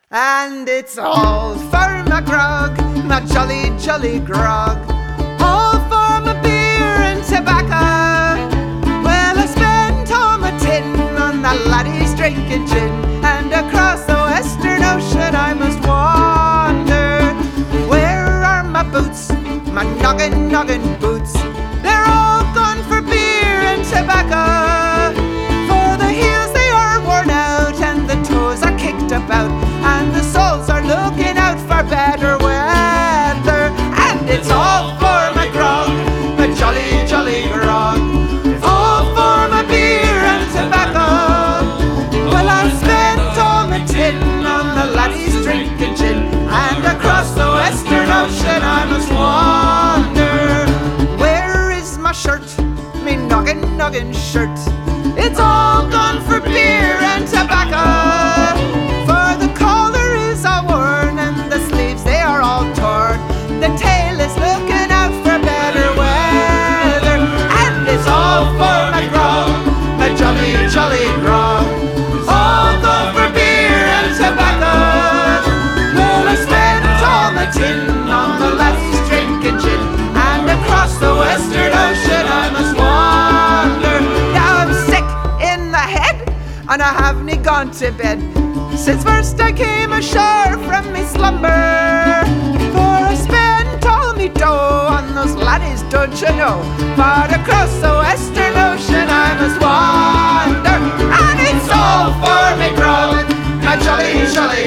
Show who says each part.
Speaker 1: And it's all for my grog, my jolly, jolly grog. All for my beer and tobacco. Well, I spent all my tin on the laddies drinking gin, and across the western ocean I must wander. Where are my boots, my noggin, noggin boots? They're all gone for beer and tobacco. For the heels they are worn out, and the toes are kicked about, and the soles are looking out for better weather. And it's all for my grog, my jolly, jolly grog. All for my beer and tobacco. Well, I spent all my tin on the laddies drinking gin, and across the western ocean I must wander. Where is my shirt, me noggin, noggin shirt? It's all gone for beer and tobacco. For the collar is all worn, and the sleeves they are all torn. The tail is looking out for better weather. And it's all for my grog, my jolly, jolly grog. All gone for beer and tobacco. Well, I spent all my tin on the laddies drinking gin, and across the western ocean I must wander. Now I'm sick in the head, and I haven't gone to bed since first I came ashore from me slumber. For I spent all me dough on those laddies, don't you know? But across the western ocean I must wander. And it's all for me grog, my jolly, jolly